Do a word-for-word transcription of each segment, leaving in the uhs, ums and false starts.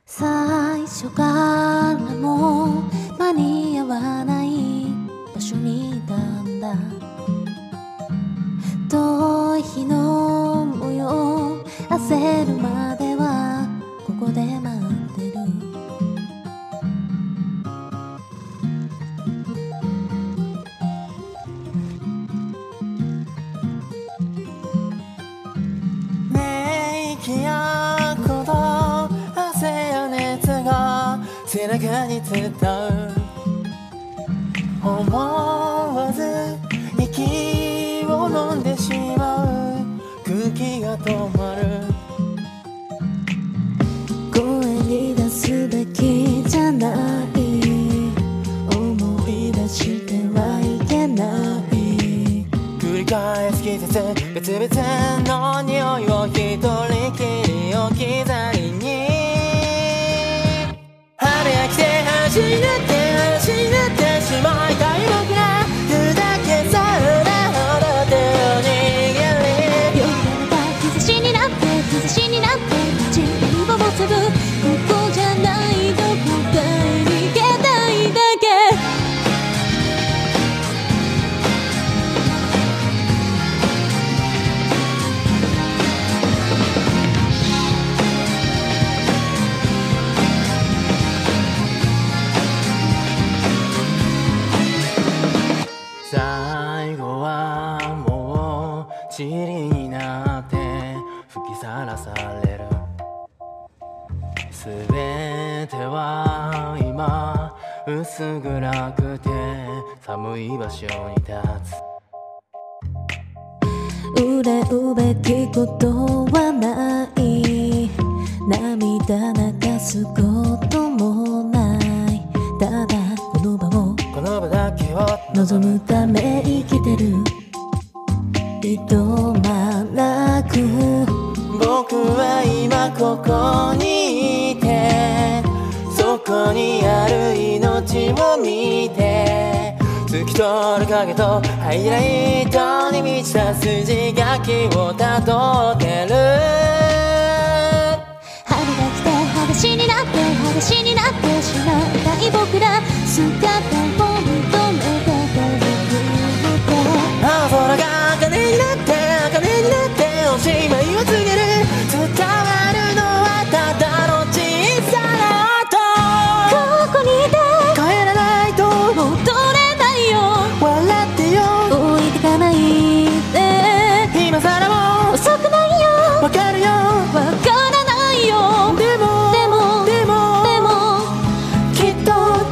最初からもう間に合わない場所にいたんだ。遠い日の模様、焦るまではここで待ってる。 ねえ息や鼓動、汗や熱が背中に伝う。思わず息を飲んでしまう。空気が止まる。 声に出すべきじゃない、思い出してはいけない。 繰り返す季節、別々の匂いを一人きり置き去りに。春が来て走って走ってしまいたい僕ら、砕けそうなほど手を握り、 夜が日差しになって日差しになって街にもうすぐ、ここじゃないどこかへ逃げたいだけ。 最後はもう塵になって吹きさらされる。すべては今薄暗くて寒い場所に立つ。 憂うべきことはない、涙流すこともない。ただこの場をこの場だけを望むため生きてる。いとまなく僕は今ここにいて、そこにある命を見て、透き通る影とハイライトに満ちた筋書きをたどってる。 春が来て裸足になって裸足になってしまいたい僕ら、姿を認めてた青空が茜になって茜になっておしまいを告げる。伝わるのはただの小さな音。 ここにいて帰らないと戻れないよ。 笑ってよ、 置いてかないで、 今さらも遅くないよ。 わかるよ、 わからないよ。 でもでもでもでもきっと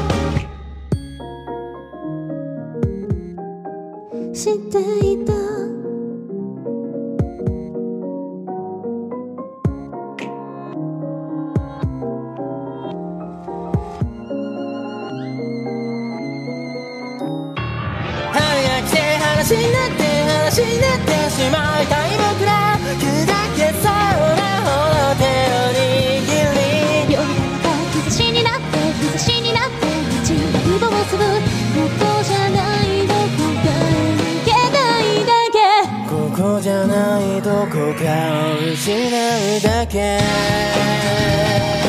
知っていた。 春が来て話になって話になってしまいたい僕ら、砕けそうなほど手を握り、 夜が日差しになって日差しになって街にもうすぐ、ここじゃないどこかへ逃げないだけ。 ここじゃないどこかを失うだけ。